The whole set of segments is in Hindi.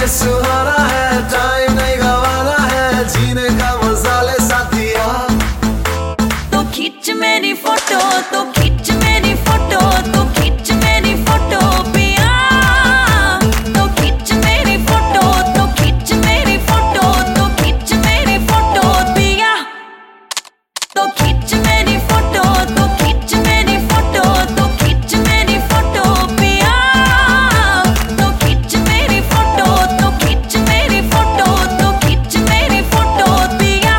सुहाना है, टाइम नहीं गवाना है, जीने का मजा ले साथिया। तो खींच मेरी फोटो, तो खींच मेरी फोटो, तो खींच मेरी फोटो पिया। तो खींच मेरी फोटो, तो खींच मेरी फोटो, तो खींच मेरी फोटो पिया। तो खींच मेरी फोटो, तो खींच मेरी फोटो, तो खींच मेरी फोटो पिया। तो खींच मेरी फोटो, तो खींच मेरी फोटो, तो खींच मेरी फोटो पिया।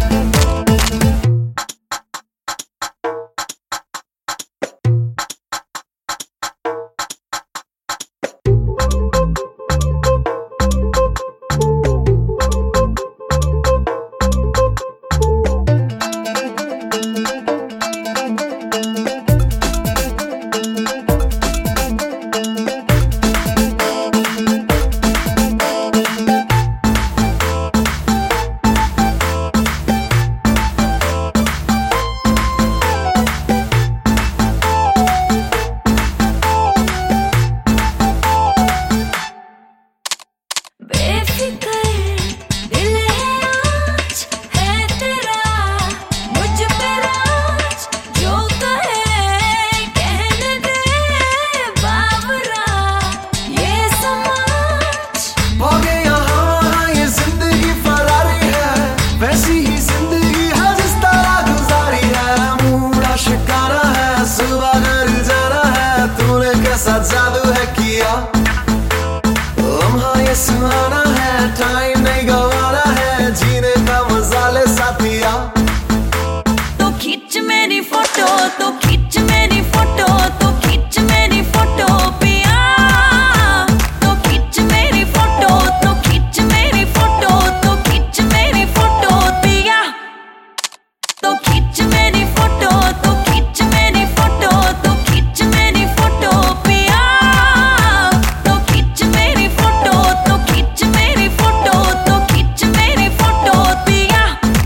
कैसा जादू है किया, लम्हा ये सुहाना है, टाइम नहीं गवाना है, जीने का मजा ले साथिया। तो खींच मेरी फोटो, तो खींच मेरी फोटो, तो खींच मेरी फोटो पिया। तो खींच मेरी फोटो, तो खींच मेरी फोटो, तो खींच मेरी फोटो पिया। तो खींच मेरी फोटो, तो खींच मेरी फोटो, तो खींच मेरी फोटो पिया। तो खींच मेरी फोटो, तो खींच मेरी फोटो, तो खींच मेरी फोटो पिया।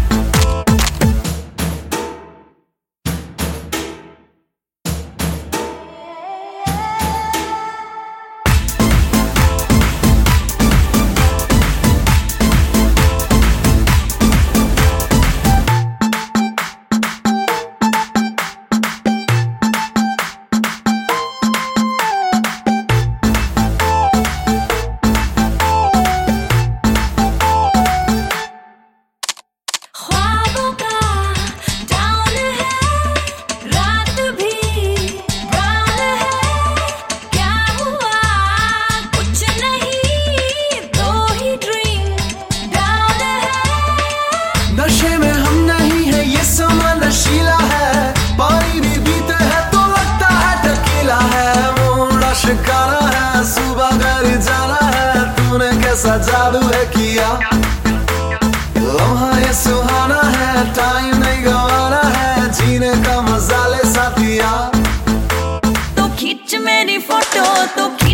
ख्वाबों का डाउन है, रात भी ब्राउन है। क्या हुआ कुछ नहीं, दो ही ड्रिंक डाउन है। नशे में हम नहीं है, ये समा नशीला है, पानी भी पीते हैं तो लगता है टकीला है। मोड़ा शिकारा है, सुबह घर जाना है, तूने कैसा जादू है किया, लम्हा ये सुहाना है, टाइम नहीं गवाना है, जीने का मजा ले साथिया। तो खींच मेरी फोटो, तो